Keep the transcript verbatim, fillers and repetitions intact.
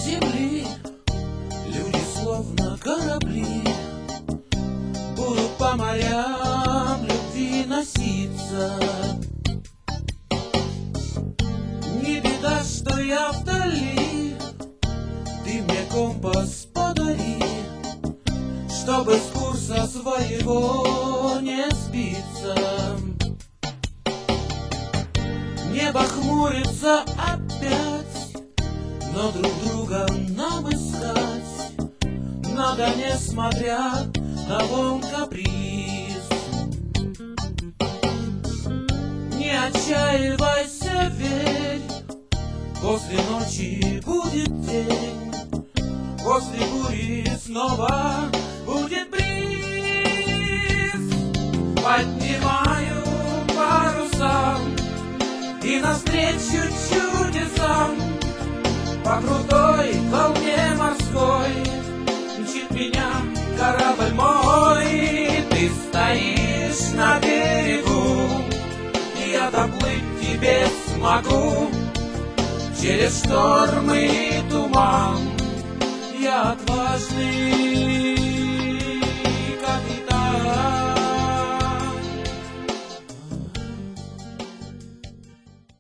земли, люди словно корабли будут по морям любви носиться. Не беда, что я вдали, ты мне компас подари, чтобы с курса своего не сбиться. Небо хмурится опять, но друг друга нам искать надо, несмотря на вон каприз. Не отчаивайся, верь, после ночи будет день, после бури снова будет бриз. Поднимаю паруса и навстречу чудесам по крутой волне морской мчит меня корабль мой. Ты стоишь на берегу, и я доплыть тебе смогу через шторм и туман. Я отважный